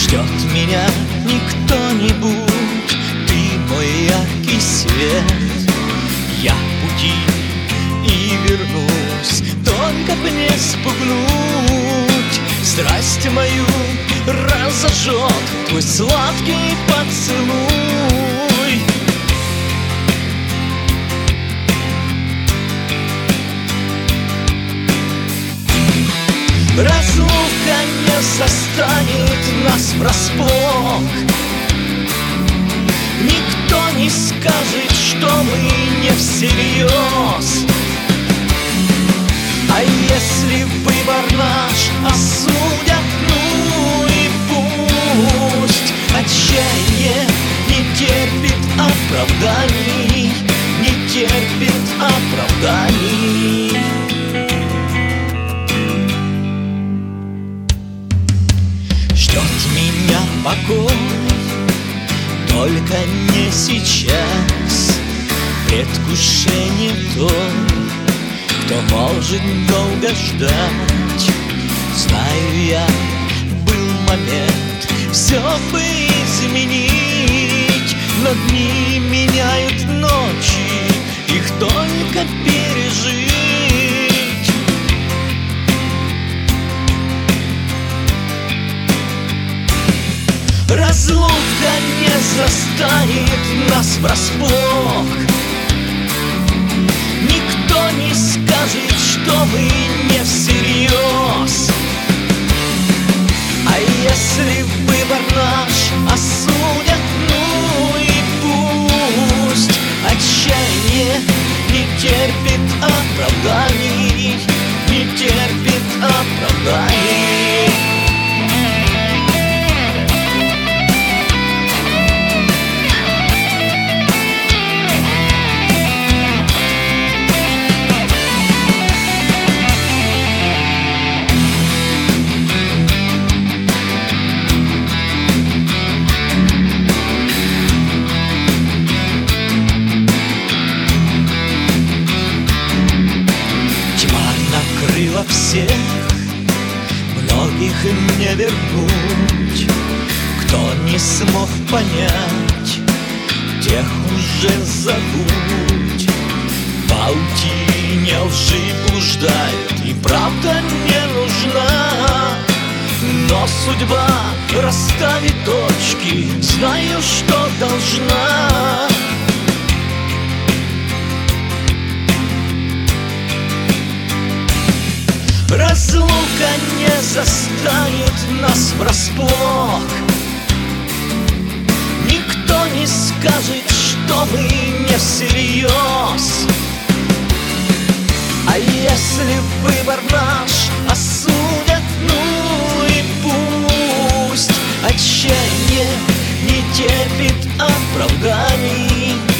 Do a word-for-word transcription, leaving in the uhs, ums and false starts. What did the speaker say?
Ждет меня не кто-нибудь, ты мой яркий свет. Я в пути и вернусь, только б не спугнуть. Страсть мою разожжет твой сладкий поцелуй. Разлука не застанет нас врасплох. Никто не скажет, что мы не всерьез. А если выбор наш осудят, ну и пусть. Отчаяние не терпит оправданий, не терпит оправданий. Ждет меня покой, только не сейчас. Предвкушение той, кто может долго ждать. Знаю я, был момент все бы изменить, но дни меняют ночи, их только пережить. Разлука не застанет нас врасплох. Никто не скажет, что мы не всерьез. А если выбор наш осудят, ну и пусть. Отчаяние не терпит оправданий, не терпит оправданий. Всех, многих не вернуть. Кто не смог понять, тех уже забудь. В паутине лжи блуждают, и правда не нужна. Но судьба расставит точки, знаю, что должна. Разлука не застанет нас врасплох. Никто не скажет, что мы не всерьез. А если выбор наш осудят, ну и пусть. Отчаяние не терпит оправданий,